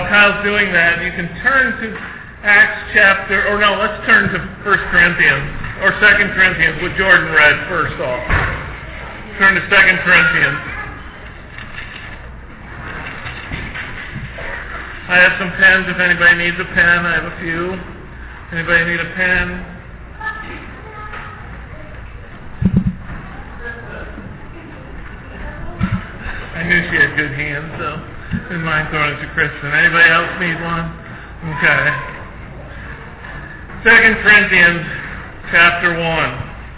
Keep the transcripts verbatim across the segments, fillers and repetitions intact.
Kyle's doing that, you can turn to Acts chapter, or no, let's turn to First Corinthians, or Second Corinthians, what Jordan read first off. Turn to Second Corinthians. I have some pens if anybody needs a pen. I have a few. Anybody need a pen? I knew she had good hands, so I didn't mind throwing it to Kristen. Anybody else need one? Okay. Second Corinthians chapter one.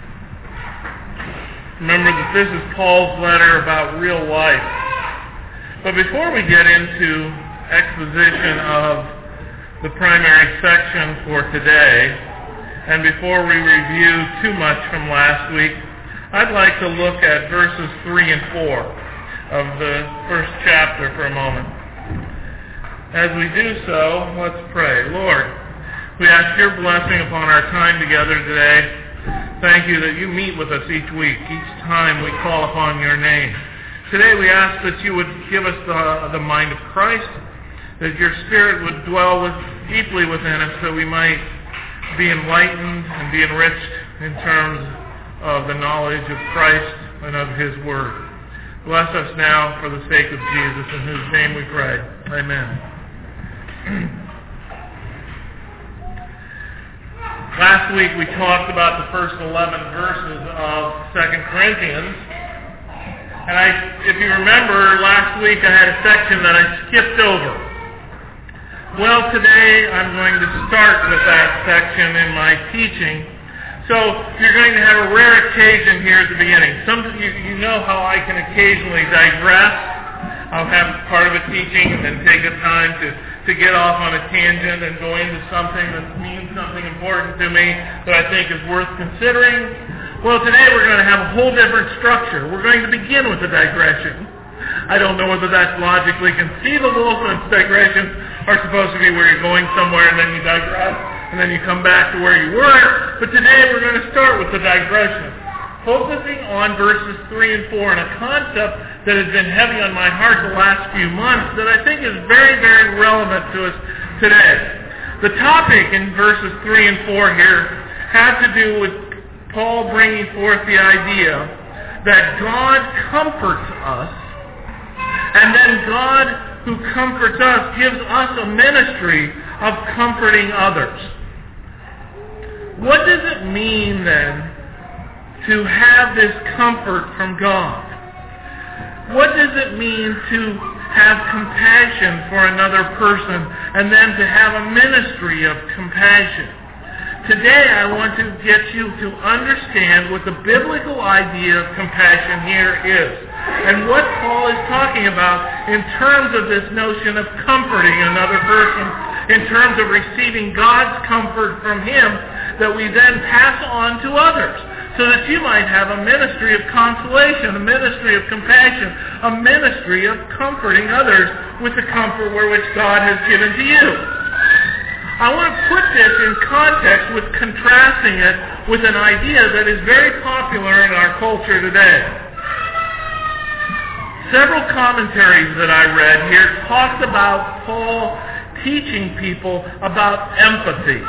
Remember that this is Paul's letter about real life. But before we get into exposition of the primary section for today, and before we review too much from last week, I'd like to look at verses three and four of the first chapter for a moment. As we do so, let's pray. Lord, we ask your blessing upon our time together today. Thank you that you meet with us each week, each time we call upon your name. Today we ask that you would give us the, the mind of Christ, that your Spirit would dwell with, deeply within us, so we might be enlightened and be enriched in terms of the knowledge of Christ and of his word. Bless us now for the sake of Jesus, in whose name we pray. Amen. Last week we talked about the first eleven verses of Second Corinthians. And I, if you remember, last week I had a section that I skipped over. Well, today I'm going to start with that section in my teaching. So you're going to have a rare occasion here at the beginning. Some, you, you know how I can occasionally digress. I'll have part of a teaching and then take a time to, to get off on a tangent and go into something that means something important to me that I think is worth considering. Well, today we're going to have a whole different structure. We're going to begin with a digression. I don't know whether that's logically conceivable, since digressions are supposed to be where you're going somewhere and then you digress, and then you come back to where you were. But today we're going to start with the digression, focusing on verses three and four, and a concept that has been heavy on my heart the last few months that I think is very, very relevant to us today. The topic in verses three and four here has to do with Paul bringing forth the idea that God comforts us, and then God who comforts us gives us a ministry of comforting others. What does it mean then to have this comfort from God? What does it mean to have compassion for another person and then to have a ministry of compassion? Today I want to get you to understand what the biblical idea of compassion here is, and what Paul is talking about in terms of this notion of comforting another person, in terms of receiving God's comfort from him that we then pass on to others, so that you might have a ministry of consolation, a ministry of compassion, a ministry of comforting others with the comfort where which God has given to you. I want to put this in context with contrasting it with an idea that is very popular in our culture today. Several commentaries that I read here talked about Paul teaching people about empathy.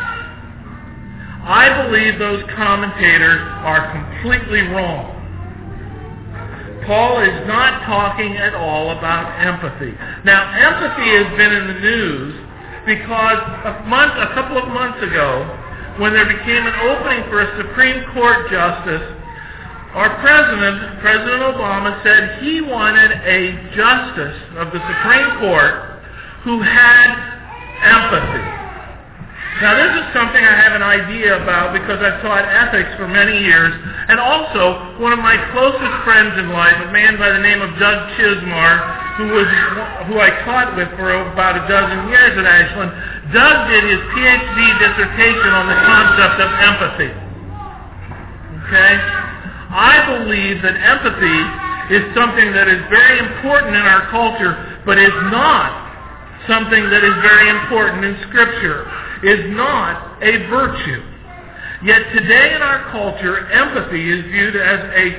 I believe those commentators are completely wrong. Paul is not talking at all about empathy. Now, empathy has been in the news because a month, a couple of months ago, when there became an opening for a Supreme Court justice, our president, President Obama, said he wanted a justice of the Supreme Court who had empathy. Now, this is something I have an idea about because I've taught ethics for many years, and also one of my closest friends in life, a man by the name of Doug Chismar, who was who I taught with for about a dozen years at Ashland. Doug did his P H D dissertation on the concept of empathy. Okay? I believe that empathy is something that is very important in our culture, but is not something that is very important in Scripture, is not a virtue. Yet today in our culture, empathy is viewed as an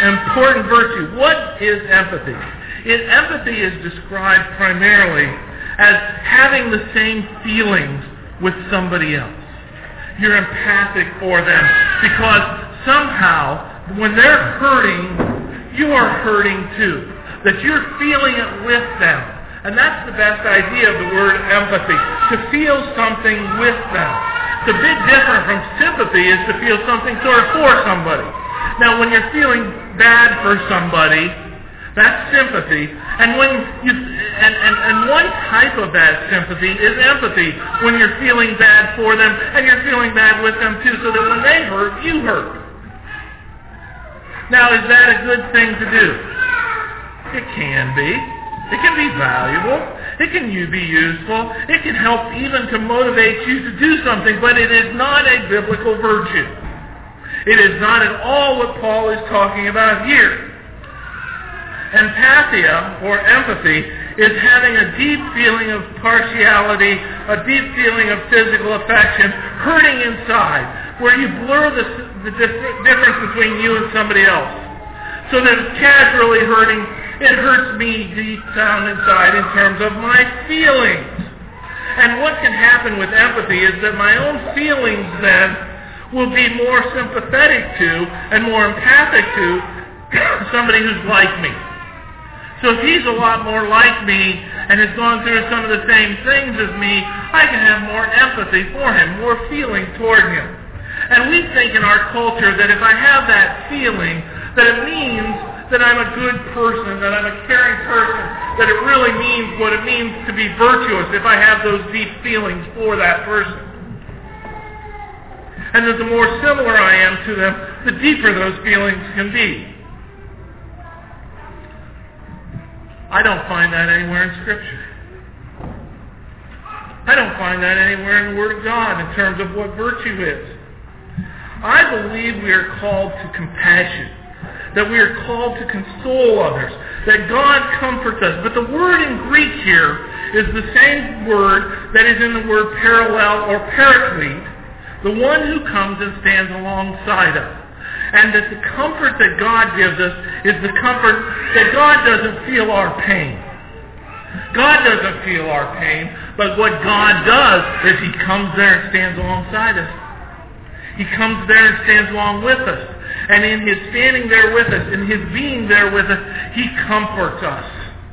important virtue. What is empathy? It, empathy is described primarily as having the same feelings with somebody else. You're empathic for them because somehow when they're hurting, you are hurting too. That you're feeling it with them. And that's the best idea of the word empathy, to feel something with them. The big difference from sympathy is to feel something sort of for somebody. Now, when you're feeling bad for somebody, that's sympathy. And when you and, and, and one type of that sympathy is empathy, when you're feeling bad for them and you're feeling bad with them too, so that when they hurt, you hurt. Now, is that a good thing to do? It can be. It can be valuable. It can be useful. It can help even to motivate you to do something, but it is not a biblical virtue. It is not at all what Paul is talking about here. Empathia, or empathy, is having a deep feeling of partiality, a deep feeling of physical affection, hurting inside, where you blur the, the difference between you and somebody else. So that it's casually hurting, it hurts me deep down inside in terms of my feelings. And what can happen with empathy is that my own feelings then will be more sympathetic to and more empathic to somebody who's like me. So if he's a lot more like me and has gone through some of the same things as me, I can have more empathy for him, more feeling toward him. And we think in our culture that if I have that feeling, that it means that I'm a good person, that I'm a caring person, that it really means what it means to be virtuous if I have those deep feelings for that person. And that the more similar I am to them, the deeper those feelings can be. I don't find that anywhere in Scripture. I don't find that anywhere in the Word of God in terms of what virtue is. I believe we are called to compassion, that we are called to console others, that God comforts us. But the word in Greek here is the same word that is in the word parallel or paraclete, the one who comes and stands alongside us. And that the comfort that God gives us is the comfort that God doesn't feel our pain. God doesn't feel our pain, but what God does is He comes there and stands alongside us. He comes there and stands along with us. And in His standing there with us, in His being there with us, He comforts us.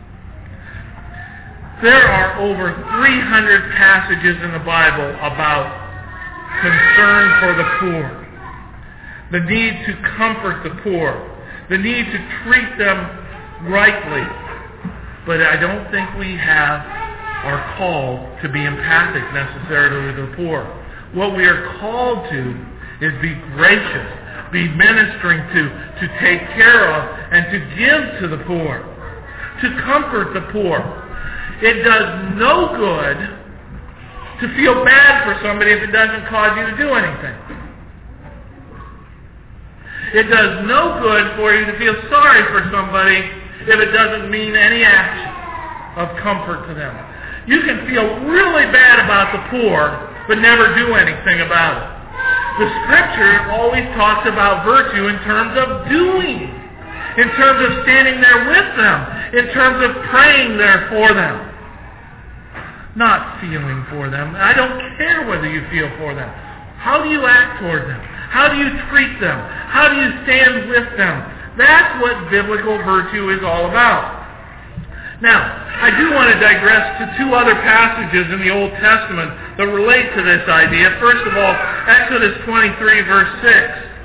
There are over three hundred passages in the Bible about concern for the poor. The need to comfort the poor. The need to treat them rightly. But I don't think we have are called to be empathic necessarily to the poor. What we are called to is be gracious, be ministering to, to take care of, and to give to the poor, to comfort the poor. It does no good to feel bad for somebody if it doesn't cause you to do anything. It does no good for you to feel sorry for somebody if it doesn't mean any action of comfort to them. You can feel really bad about the poor, but never do anything about it. The Scripture always talks about virtue in terms of doing, in terms of standing there with them, in terms of praying there for them, not feeling for them. I don't care whether you feel for them. How do you act toward them? How do you treat them? How do you stand with them? That's what biblical virtue is all about. Now, I do want to digress to two other passages in the Old Testament that relate to this idea. First of all, Exodus twenty-three, verse six.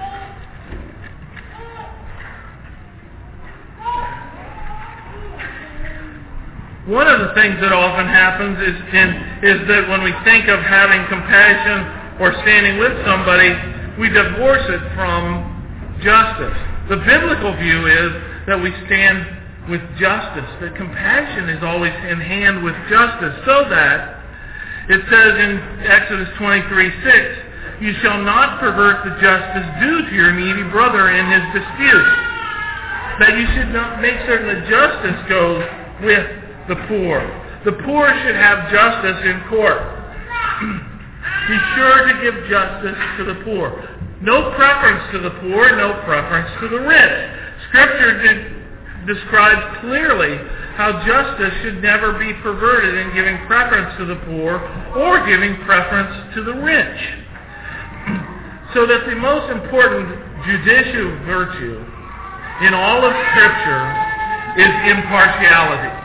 One of the things that often happens is, in, is that when we think of having compassion or standing with somebody, we divorce it from justice. The biblical view is that we stand with justice, that compassion is always in hand with justice, so that it says in Exodus twenty-three six, you shall not pervert the justice due to your needy brother in his dispute. That you should not make certain that justice goes with the poor. The poor should have justice in court. Be sure to give justice to the poor. No preference to the poor, no preference to the rich. Scripture did describes clearly how justice should never be perverted in giving preference to the poor or giving preference to the rich. So that the most important judicial virtue in all of Scripture is impartiality.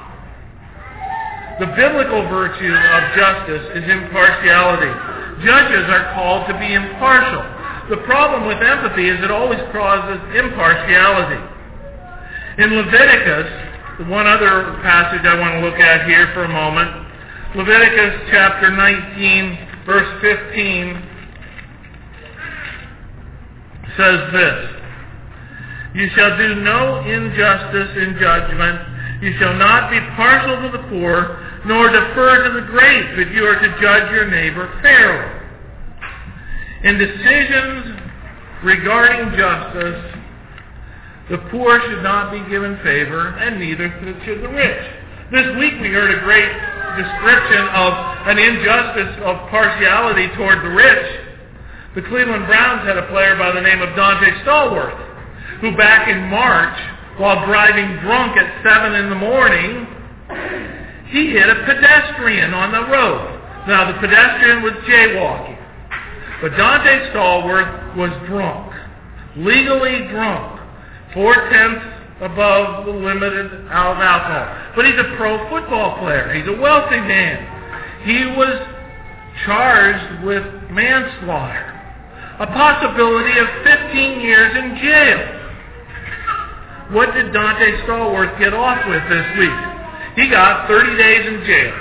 The biblical virtue of justice is impartiality. Judges are called to be impartial. The problem with empathy is it always causes impartiality. In Leviticus, the one other passage I want to look at here for a moment, Leviticus chapter nineteen, verse fifteen, says this, "You shall do no injustice in judgment. You shall not be partial to the poor, nor defer to the great, but you are to judge your neighbor fairly." In decisions regarding justice, the poor should not be given favor, and neither should the rich. This week we heard a great description of an injustice of partiality toward the rich. The Cleveland Browns had a player by the name of Dante Stallworth, who back in March, while driving drunk at seven in the morning, he hit a pedestrian on the road. Now, the pedestrian was jaywalking, but Dante Stallworth was drunk, legally drunk, four-tenths above the limited of alcohol. But he's a pro football player. He's a wealthy man. He was charged with manslaughter, a possibility of fifteen years in jail. What did Dante Stallworth get off with this week? He got thirty days in jail.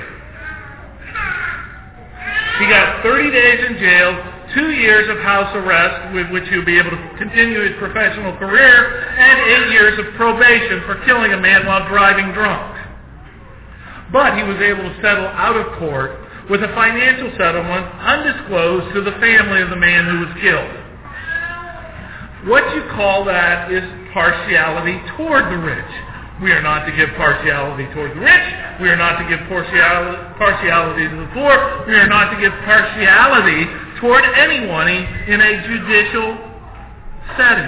He got thirty days in jail, two years of house arrest, with which he'll be able to continue his professional career, and eight years of probation for killing a man while driving drunk. But he was able to settle out of court with a financial settlement undisclosed to the family of the man who was killed. What you call that is partiality toward the rich. We are not to give partiality toward the rich. We are not to give partiality, partiality to the poor. We are not to give partiality toward anyone in a judicial setting.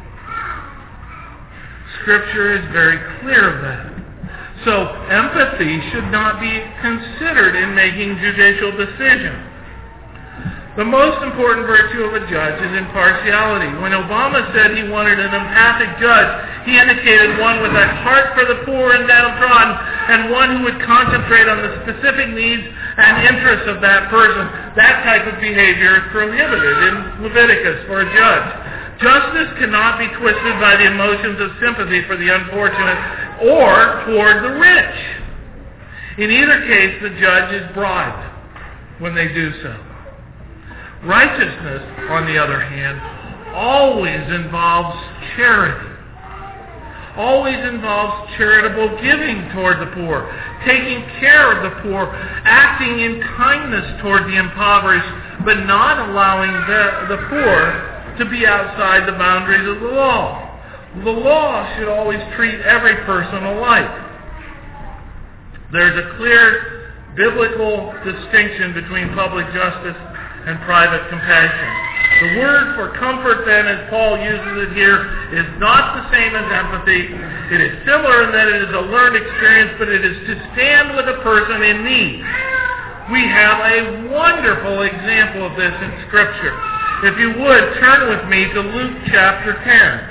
Scripture is very clear of that. So empathy should not be considered in making judicial decisions. The most important virtue of a judge is impartiality. When Obama said he wanted an empathic judge, he indicated one with a heart for the poor and downtrodden, and one who would concentrate on the specific needs and interests of that person. That type of behavior is prohibited in Leviticus for a judge. Justice cannot be twisted by the emotions of sympathy for the unfortunate or toward the rich. In either case, the judge is bribed when they do so. Righteousness, on the other hand, always involves charity. Always involves charitable giving toward the poor, taking care of the poor, acting in kindness toward the impoverished, but not allowing the, the poor to be outside the boundaries of the law. The law should always treat every person alike. There's a clear biblical distinction between public justice and private compassion. The word for comfort, then, as Paul uses it here, is not the same as empathy. It is similar in that it is a learned experience, but it is to stand with a person in need. We have a wonderful example of this in Scripture. If you would, turn with me to Luke chapter ten.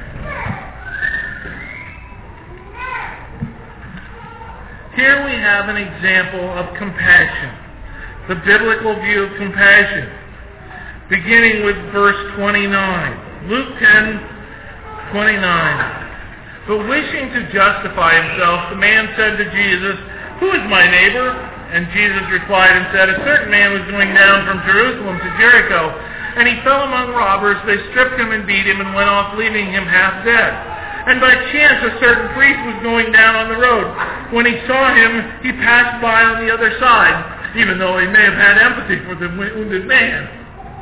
Here we have an example of compassion, the biblical view of compassion. Beginning with verse twenty-nine. Luke ten, twenty-nine. But wishing to justify himself, the man said to Jesus, "Who is my neighbor?" And Jesus replied and said, "A certain man was going down from Jerusalem to Jericho, and he fell among robbers. They stripped him and beat him and went off, leaving him half dead. And by chance a certain priest was going down on the road. When he saw him, he passed by on the other side, even though he may have had empathy for the wounded man.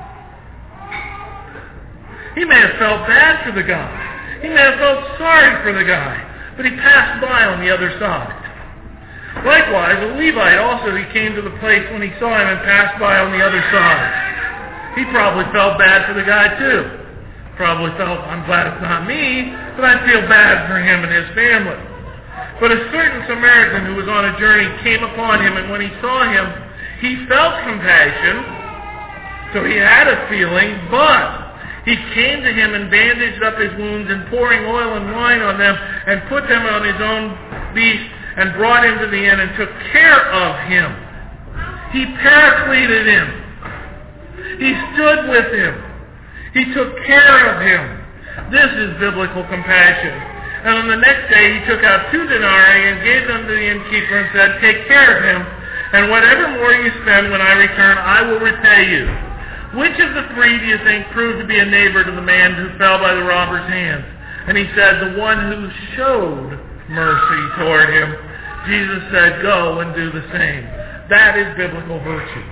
He may have felt bad for the guy. He may have felt sorry for the guy, but he passed by on the other side. Likewise, a Levite also, he came to the place when he saw him and passed by on the other side. He probably felt bad for the guy too. Probably felt, I'm glad it's not me, but I feel bad for him and his family. But a certain Samaritan who was on a journey came upon him, and when he saw him, he felt compassion, so he had a feeling, but he came to him and bandaged up his wounds, and pouring oil and wine on them, and put them on his own beast, and brought him to the inn, and took care of him. He paracleted him. He stood with him. He took care of him. This is biblical compassion. And on the next day he took out two denarii and gave them to the innkeeper and said, "Take care of him, and whatever more you spend when I return, I will repay you." Which of the three do you think proved to be a neighbor to the man who fell by the robber's hands? And he said, "The one who showed mercy toward him." Jesus said, "Go and do the same." That is biblical virtue.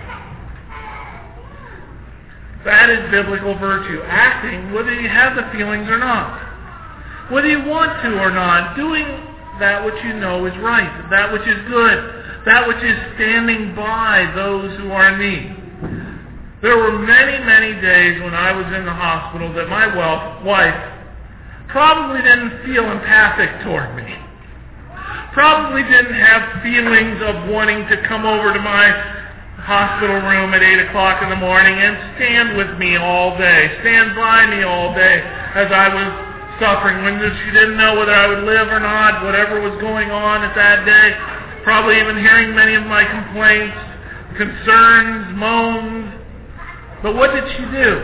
That is biblical virtue. Acting whether you have the feelings or not. Whether you want to or not. Doing that which you know is right. That which is good. That which is standing by those who are in need. There were many, many days when I was in the hospital that my wife probably didn't feel empathic toward me. Probably didn't have feelings of wanting to come over to my hospital room at eight o'clock in the morning and stand with me all day, stand by me all day as I was suffering, when she didn't know whether I would live or not, whatever was going on at that day, probably even hearing many of my complaints, concerns, moans. But what did she do?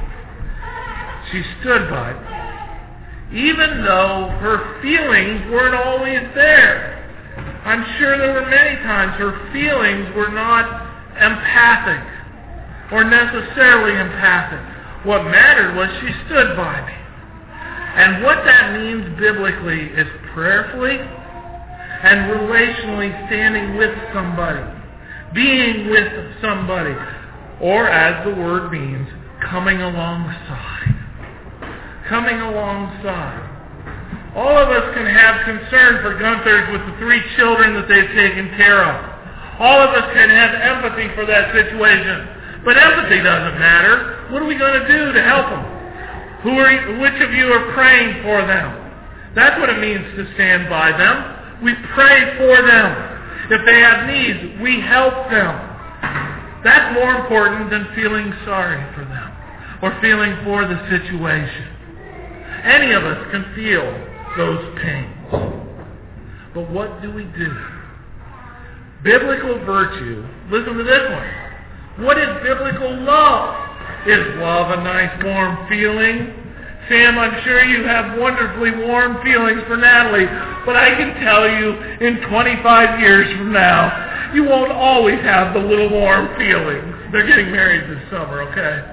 She stood by me, even though her feelings weren't always there. I'm sure there were many times her feelings were not empathic or necessarily empathic. What mattered was she stood by me. And what that means biblically is prayerfully and relationally standing with somebody, being with somebody, or as the word means, coming alongside. Coming alongside. All of us can have concern for Gunther's with the three children that they've taken care of. All of us can have empathy for that situation. But empathy doesn't matter. What are we going to do to help them? Who are you, which of you are praying for them? That's what it means to stand by them. We pray for them. If they have needs, we help them. That's more important than feeling sorry for them or feeling for the situation. Any of us can feel those pains. But what do we do? Biblical virtue, listen to this one. What is biblical love? Is love a nice warm feeling? Sam, I'm sure you have wonderfully warm feelings for Natalie, but I can tell you in twenty-five years from now, you won't always have the little warm feelings. They're getting married this summer, okay?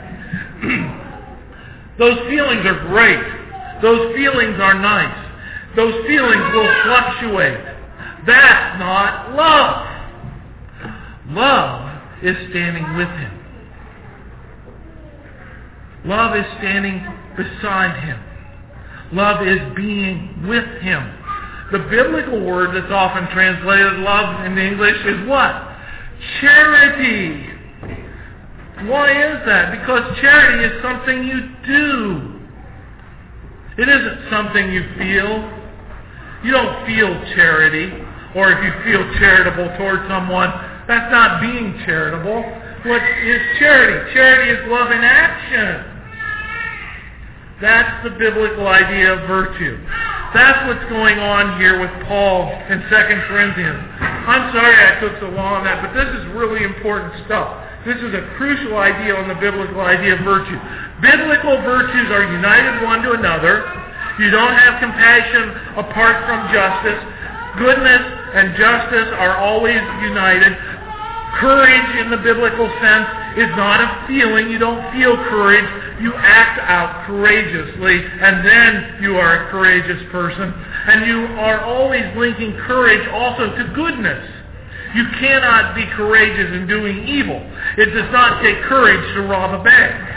Those feelings are great. Those feelings are nice. Those feelings will fluctuate. That's not love. Love is standing with him. Love is standing beside him. Love is being with him. The biblical word that's often translated love in English is what? Charity. Why is that? Because charity is something you do. It isn't something you feel. You don't feel charity. Or if you feel charitable towards someone, that's not being charitable. What is charity? Charity is love in action. That's the biblical idea of virtue. That's what's going on here with Paul in Second Corinthians. I'm sorry I took so long on that, but this is really important stuff. This is a crucial idea on the biblical idea of virtue. Biblical virtues are united one to another. You don't have compassion apart from justice. Goodness and justice are always united. Courage in the biblical sense is not a feeling. You don't feel courage. You act out courageously, and then you are a courageous person. And you are always linking courage also to goodness. You cannot be courageous in doing evil. It does not take courage to rob a bank.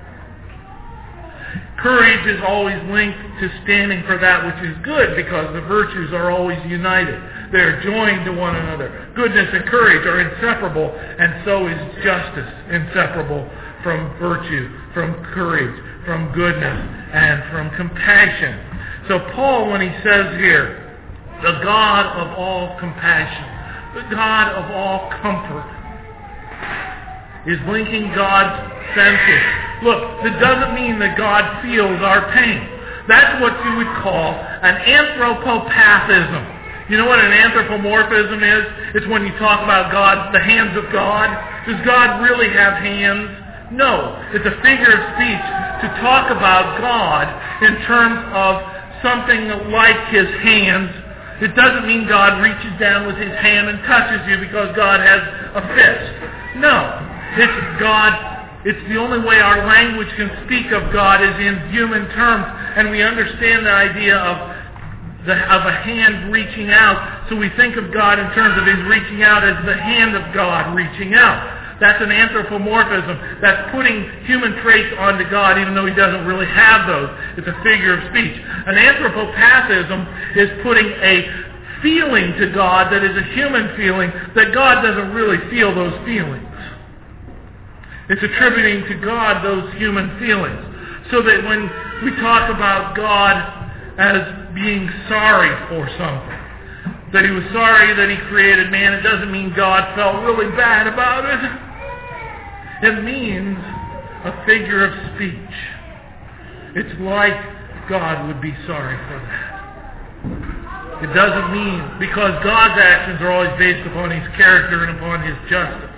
Courage is always linked to standing for that which is good, because the virtues are always united. They are joined to one another. Goodness and courage are inseparable, and so is justice inseparable from virtue, from courage, from goodness, and from compassion. So Paul, when he says here, the God of all compassion, the God of all comfort, is linking God's senses. Look, that doesn't mean that God feels our pain. That's what you would call an anthropopathism. You know what an anthropomorphism is? It's when you talk about God, the hands of God. Does God really have hands? No. It's a figure of speech to talk about God in terms of something like His hands. It doesn't mean God reaches down with His hand and touches you because God has a fist. No. It's God. It's the only way our language can speak of God is in human terms, and we understand the idea of the, of a hand reaching out. So we think of God in terms of His reaching out as the hand of God reaching out. That's an anthropomorphism. That's putting human traits onto God, even though He doesn't really have those. It's a figure of speech. An anthropopathism is putting a feeling to God that is a human feeling that God doesn't really feel those feelings. It's attributing to God those human feelings. So that when we talk about God as being sorry for something, that He was sorry that He created man, it doesn't mean God felt really bad about it. It means a figure of speech. It's like God would be sorry for that. It doesn't mean, because God's actions are always based upon His character and upon His justice.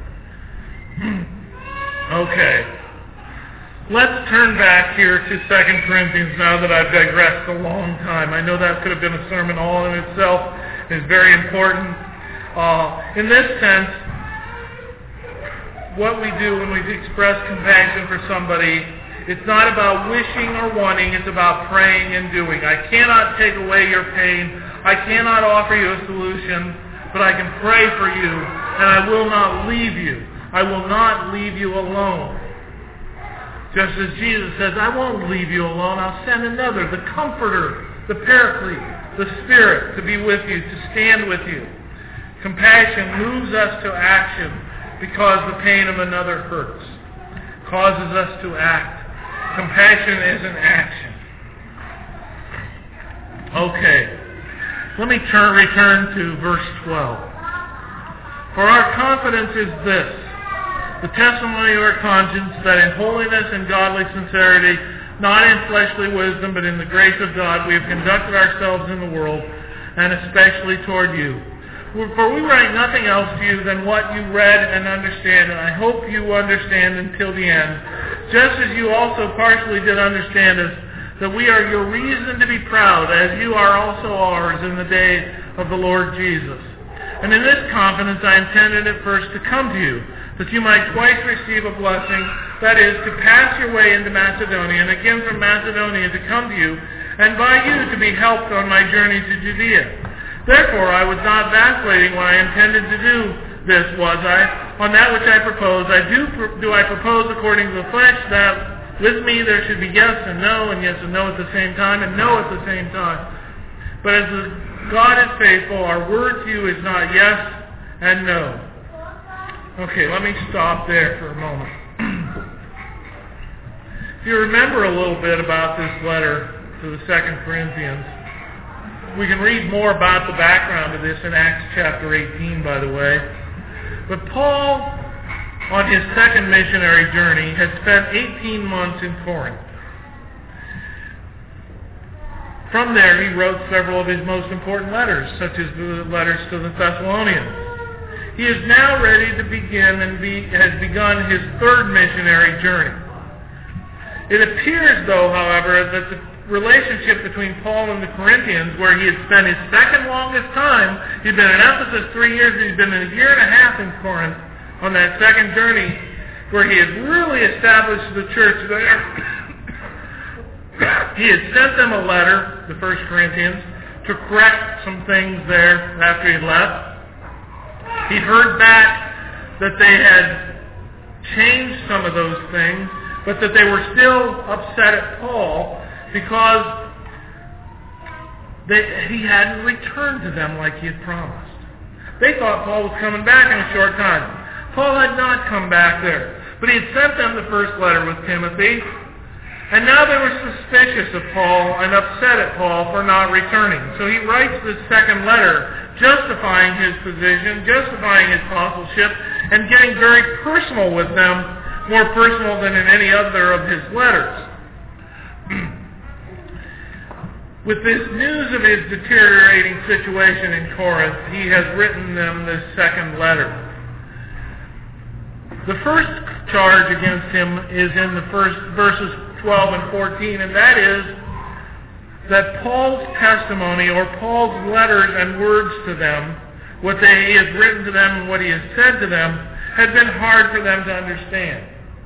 Okay. Let's turn back here to Second Corinthians now that I've digressed a long time. I know that could have been a sermon all in itself. It's very important. Uh, in this sense, what we do when we express compassion for somebody, it's not about wishing or wanting, it's about praying and doing. I cannot take away your pain. I cannot offer you a solution, but I can pray for you, and I will not leave you. I will not leave you alone. Just as Jesus says, I won't leave you alone. I'll send another, the Comforter, the Paraclete, the Spirit, to be with you, to stand with you. Compassion moves us to action because the pain of another hurts, causes us to act. Compassion is an action. Okay. Let me turn, return to verse twelve. For our confidence is this, the testimony of our conscience, that in holiness and godly sincerity, not in fleshly wisdom, but in the grace of God, we have conducted ourselves in the world, and especially toward you. For we write nothing else to you than what you read and understand, and I hope you understand until the end, just as you also partially did understand us, that we are your reason to be proud, as you are also ours in the day of the Lord Jesus. And in this confidence I intended at first to come to you, that you might twice receive a blessing, that is, to pass your way into Macedonia, and again from Macedonia to come to you, and by you to be helped on my journey to Judea. Therefore I was not vacillating when I intended to do this, was I? On that which I propose, I do do I propose according to the flesh, that with me there should be yes and no, and yes and no at the same time, and no at the same time. But as the God is faithful, our word to you is not yes and no. Okay, let me stop there for a moment. If you remember a little bit about this letter to the Second Corinthians, we can read more about the background of this in Acts chapter eighteen, by the way. But Paul, on his second missionary journey, had spent eighteen months in Corinth. From there, he wrote several of his most important letters, such as the letters to the Thessalonians. He is now ready to begin and be, has begun his third missionary journey. It appears, though, however, that the relationship between Paul and the Corinthians, where he had spent his second longest time, he'd been in Ephesus three years, he'd been a year and a half in Corinth on that second journey, where he had really established the church there. He had sent them a letter, the First Corinthians, to correct some things there after he left. He heard back that they had changed some of those things, but that they were still upset at Paul because they, he hadn't returned to them like he had promised. They thought Paul was coming back in a short time. Paul had not come back there, but he had sent them the first letter with Timothy, And now they were suspicious of Paul and upset at Paul for not returning. So he writes this second letter, justifying his position, justifying his apostleship, and getting very personal with them, more personal than in any other of his letters. With this news of his deteriorating situation in Corinth, he has written them this second letter. The first charge against him is in the first verses twelve and fourteen, and that is that Paul's testimony, or Paul's letters and words to them, what they, he has written to them and what he has said to them, had been hard for them to understand.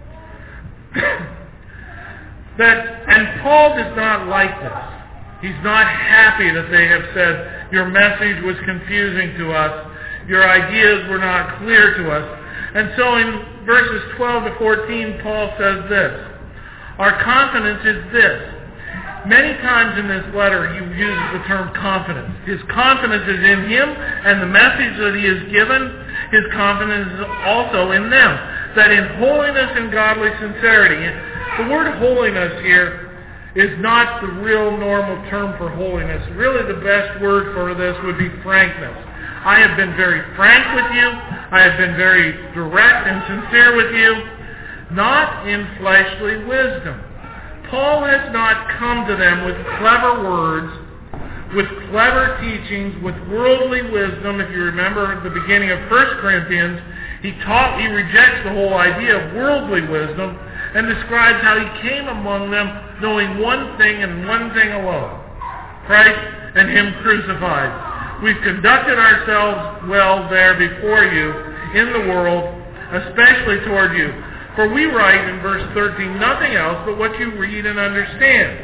that, and Paul does not like this. He's not happy that they have said, your message was confusing to us, your ideas were not clear to us. And so in verses twelve to fourteen, Paul says this, our confidence is this. Many times in this letter he uses the term confidence. His confidence is in him and the message that he has given. His confidence is also in them. That in holiness and godly sincerity, the word holiness here is not the real normal term for holiness. Really the best word for this would be frankness. I have been very frank with you. I have been very direct and sincere with you, not in fleshly wisdom. Paul has not come to them with clever words, with clever teachings, with worldly wisdom. If you remember at the beginning of First Corinthians, he taught, he rejects the whole idea of worldly wisdom and describes how he came among them knowing one thing and one thing alone, Christ and him crucified. We've conducted ourselves well there before you in the world, especially toward you. For we write in verse thirteen nothing else but what you read and understand.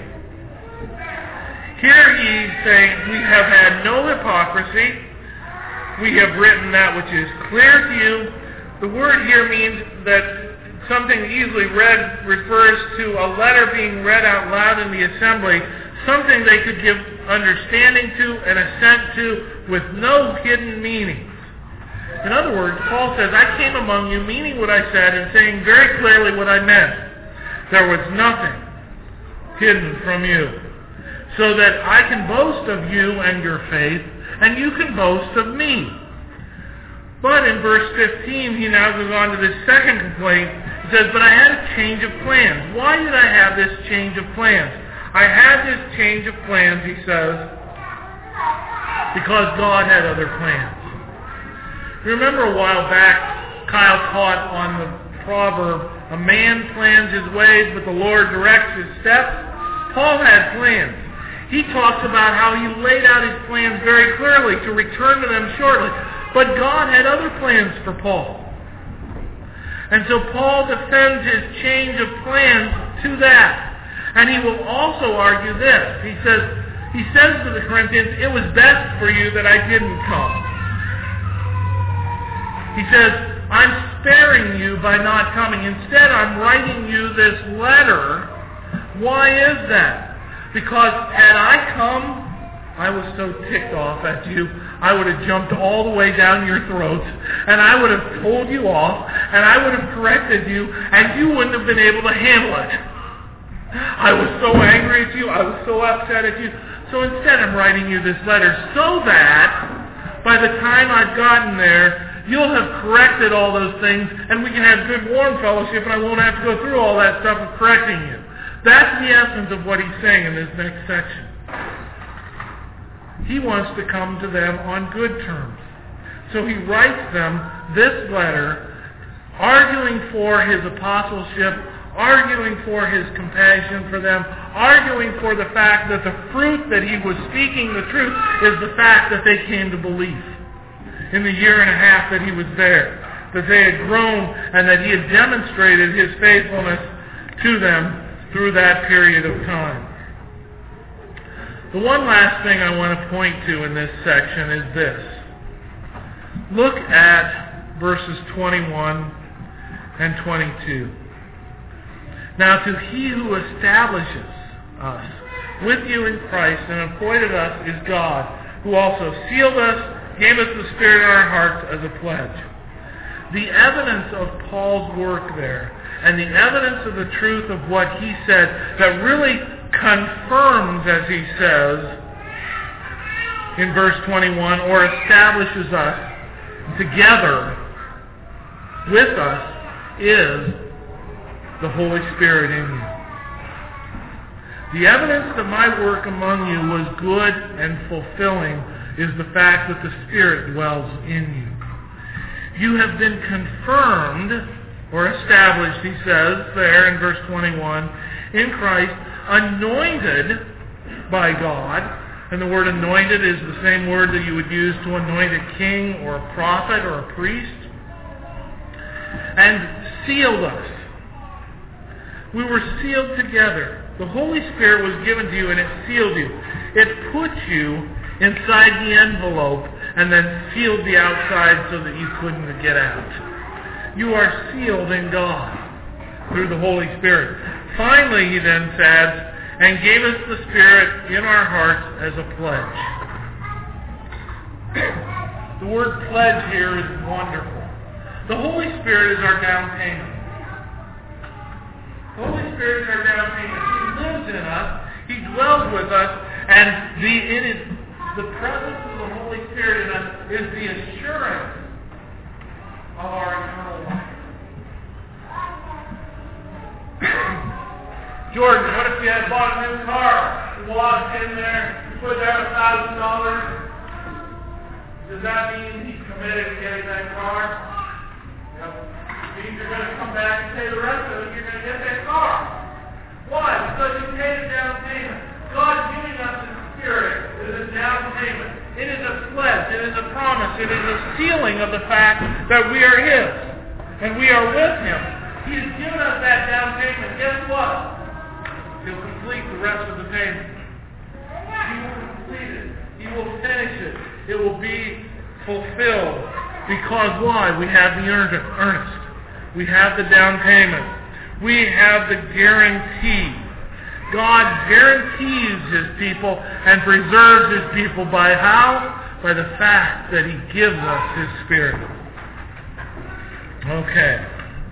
Here he's saying we have had no hypocrisy. We have written that which is clear to you. The word here means that something easily read refers to a letter being read out loud in the assembly, something they could give understanding to and assent to with no hidden meanings. In other words, Paul says, I came among you meaning what I said and saying very clearly what I meant. There was nothing hidden from you, so that I can boast of you and your faith, and you can boast of me. But in verse fifteen, he now goes on to this second complaint. He says, but I had a change of plans. Why did I have this change of plans? I had this change of plans, he says, because God had other plans. Remember a while back, Kyle taught on the proverb, a man plans his ways, but the Lord directs his steps. Paul had plans. He talks about how he laid out his plans very clearly to return to them shortly. But God had other plans for Paul. And so Paul defends his change of plans to that. And he will also argue this. He says, he says to the Corinthians, it was best for you that I didn't come. He says, I'm sparing you by not coming. Instead, I'm writing you this letter. Why is that? Because had I come, I was so ticked off at you, I would have jumped all the way down your throats, and I would have told you off, and I would have corrected you, and you wouldn't have been able to handle it. I was so angry at you, I was so upset at you. So instead, I'm writing you this letter so that by the time I've gotten there, you'll have corrected all those things, and we can have good warm fellowship, and I won't have to go through all that stuff of correcting you. That's the essence of what he's saying in this next section. He wants to come to them on good terms. So he writes them this letter, arguing for his apostleship, arguing for his compassion for them, arguing for the fact that the fruit that he was speaking the truth is the fact that they came to belief in the year and a half that he was there, that they had grown and that he had demonstrated his faithfulness to them through that period of time. The one last thing I want to point to in this section is this. Look at verses twenty-one and twenty-two. Now to he who establishes us with you in Christ and appointed us is God, who also sealed us, gave us the Spirit in our hearts as a pledge. The evidence of Paul's work there and the evidence of the truth of what he said that really confirms, as he says in verse twenty-one, or establishes us together with us, is the Holy Spirit in you. The evidence that my work among you was good and fulfilling is the fact that the Spirit dwells in you. You have been confirmed or established, he says there in verse twenty-one, in Christ, anointed by God. And the word anointed is the same word that you would use to anoint a king or a prophet or a priest. And sealed us. We were sealed together. The Holy Spirit was given to you and it sealed you. It put you inside the envelope and then sealed the outside so that you couldn't get out. You are sealed in God through the Holy Spirit. Finally, he then says, and gave us the Spirit in our hearts as a pledge. The word pledge here is wonderful. The Holy Spirit is our down payment. The Holy Spirit is our down payment. He lives in us. He dwells with us. And the, it is, the presence of the Holy Spirit in us is the assurance of our eternal life. Jordan, what if you had bought a new car? You walked in there, you put down a thousand dollars. Does that mean he's committed to getting that car? Yep. It means you're going to come back and pay the rest of it. You're going to get that car. Why? Because you paid a down payment. God giving us His Spirit is a down payment. It is a pledge. It is a promise. It is a sealing of the fact that we are His and we are with Him. He has given us that down payment. Guess what? He'll complete the rest of the payment. He will complete it. He will finish it. It will be fulfilled. Because why? We have the earnest. We have the down payment. We have the guarantee. God guarantees His people and preserves His people by how? By the fact that He gives us His Spirit. Okay.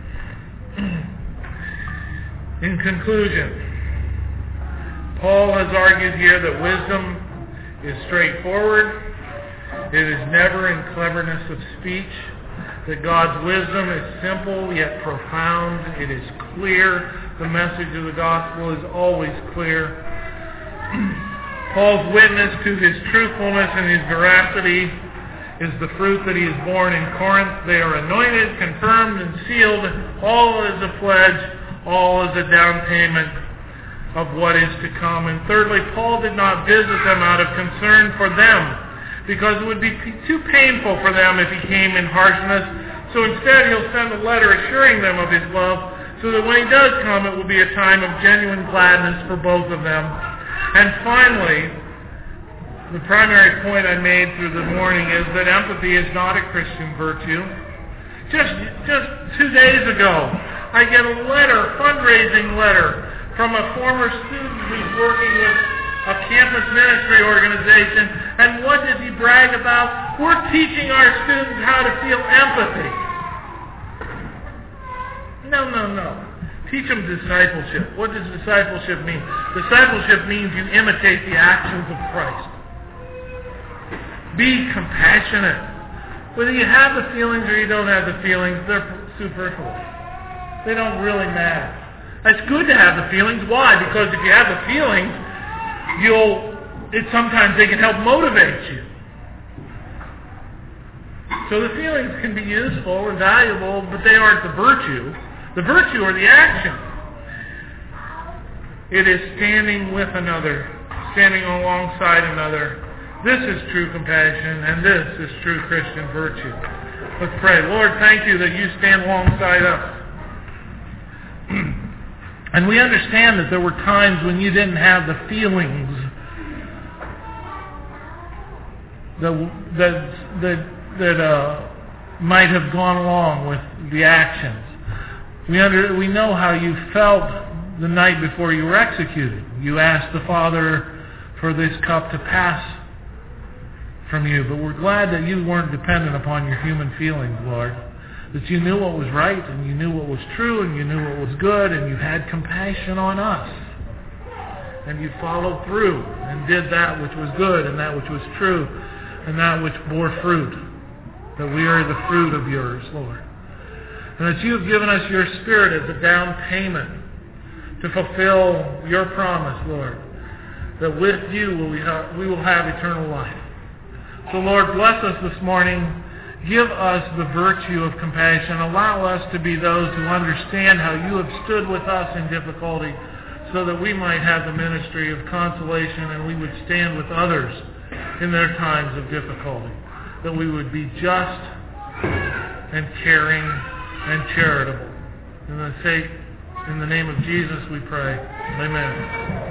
In conclusion, Paul has argued here that wisdom is straightforward. It is never in cleverness of speech. That God's wisdom is simple yet profound. It is clear. The message of the gospel is always clear. Paul's witness to his truthfulness and his veracity is the fruit that he has borne in Corinth. They are anointed, confirmed, and sealed, all as a pledge, all as a down payment of what is to come. And thirdly, Paul did not visit them out of concern for them, because it would be too painful for them if he came in harshness. So instead, he'll send a letter assuring them of his love, so that when he does come, it will be a time of genuine gladness for both of them. And finally, the primary point I made through the morning is that empathy is not a Christian virtue. Just, just two days ago, I get a letter, a fundraising letter, from a former student who's working with a campus ministry organization. And what does he brag about? We're teaching our students how to feel empathy. No, no, no. Teach them discipleship. What does discipleship mean? Discipleship means you imitate the actions of Christ. Be compassionate. Whether you have the feelings or you don't have the feelings, they're superfluous. They don't really matter. It's good to have the feelings. Why? Because if you have the feelings, you'll, it, sometimes they can help motivate you. So the feelings can be useful and valuable, but they aren't the virtue. The virtue or the action. It is standing with another, standing alongside another. This is true compassion, and this is true Christian virtue. Let's pray. Lord, thank you that you stand alongside us. And we understand that there were times when you didn't have the feelings that that that, that uh, might have gone along with the actions. We under we know how you felt the night before you were executed. You asked the Father for this cup to pass from you, but we're glad that you weren't dependent upon your human feelings, Lord, that you knew what was right, and you knew what was true, and you knew what was good, and you had compassion on us. And you followed through and did that which was good, and that which was true, and that which bore fruit. That we are the fruit of yours, Lord. And that you have given us your Spirit as a down payment to fulfill your promise, Lord. That with you will we, have, we will have eternal life. So, Lord, bless us this morning. Give us the virtue of compassion. Allow us to be those who understand how you have stood with us in difficulty, so that we might have the ministry of consolation and we would stand with others in their times of difficulty. That we would be just and caring and charitable. In the sake, in the name of Jesus we pray. Amen.